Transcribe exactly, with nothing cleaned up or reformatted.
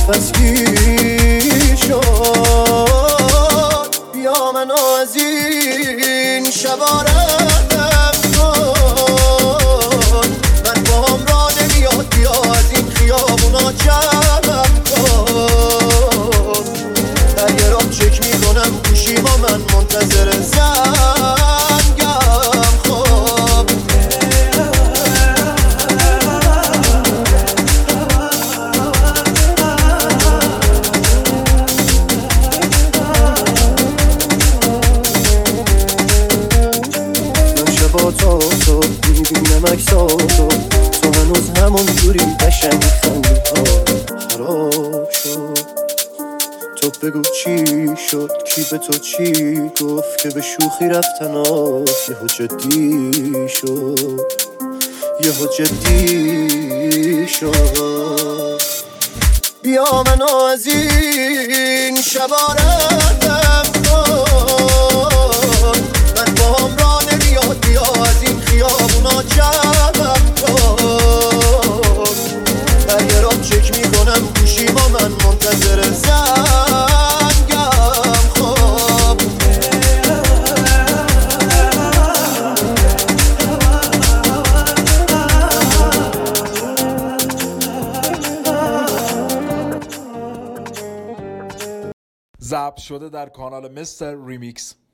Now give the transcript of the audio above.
پس گیر شد بیا منو از این شبا ردم کن من با هم را نمیاد بیا از این خیابونا جمعم کن در یه راه چک میکنم گوشی با من منتظر زنگم خب من شبا تا تو میبینم اکساتو تو هنوز همون جوری قشنگ خندی ها خراب شد تو بگو چی شد کی به تو چی گفت که به شوخی رفتن ها یهو جدی شد یهو جدی شد بیا منو از این شبا ردم کن من با هم را نمیاد بیا از این خیابونا جمعم کن در یه راه چک میکنم گوشی با من منتظر زنگم خب ضبط شده در کانال مستر ریمیکس.